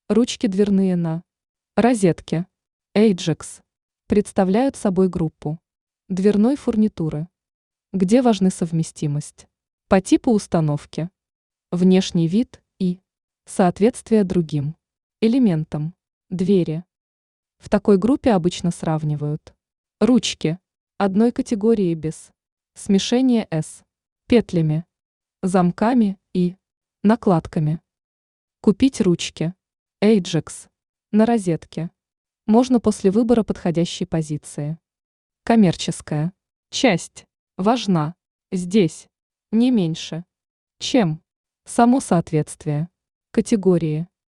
Ручки дверные на розетке Ajax представляют собой группу дверной фурнитуры, где важны совместимость по типу установки, внешний вид и соответствие другим элементам двери. В такой группе обычно сравнивают ручки одной категории без смешения с петлями, замками и накладками. Купить ручки Ajax на розетке можно после выбора подходящей позиции. Коммерческая часть важна здесь не меньше, чем само соответствие категории.